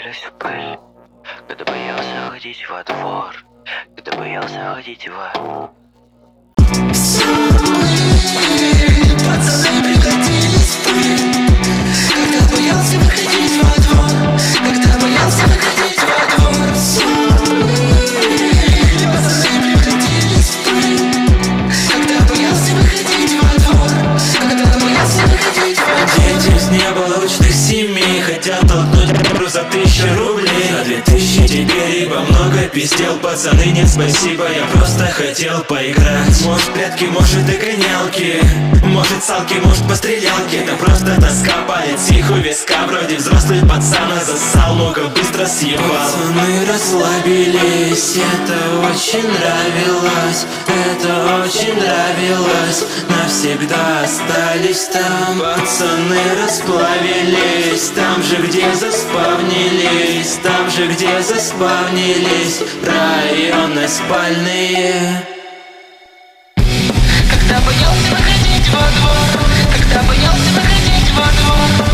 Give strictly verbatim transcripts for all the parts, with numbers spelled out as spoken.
превратились в пыль, когда боялся ходить во двор, когда боялся ходить во... Все мы, пацаны, превратились в пыль, когда боялся выходить во двор, когда боялся выходить во двор. Все мы, пацаны, превратились в пыль, когда боялся выходить во двор, когда боялся выходить во двор. Дети с неблагополучных семей хотят толкнуть игру за тысячу рублей. За две тысячи теперь ибо много пиздел. Пацаны, нет, спасибо, я просто хотел поиграть. Может прятки, может и гонялки, может салки, может пострелялки. Это просто тоска, палец их у виска. Вроде взрослый пацан, а засал, много быстро съебал. Пацаны расслабились, это очень нравилось, это очень нравилось. Навсегда остались там. Пацаны расплавились, там же, где заспавнились, там же, где заспавнились районы спальные. Когда боялся выходить во двор, когда боялся выходить во двор.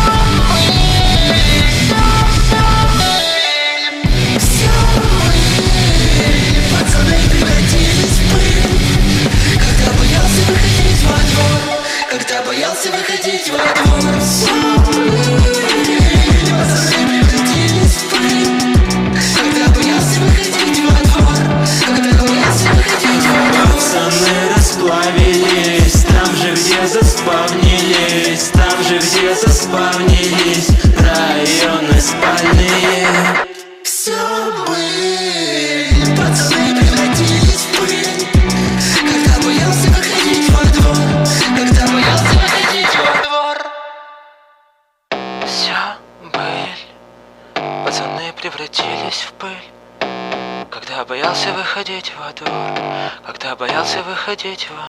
Все мы, пацаны, превратились в пыль, когда боялся выходить во двор, когда боялся выходить во двор. Все мы, пацаны, превратились в пыль, когда боялся выходить во двор, когда боялся выходить во двор. Пацаны расплавились, там же, где заспавнились, там же, где заспавнились районы спальные. Все мы, пацаны, превратились в пыль, когда боялся выходить во двор, когда боялся выходить во двор. Все быль, пацаны превратились в пыль, когда боялся выходить во двор, когда боялся выходить во...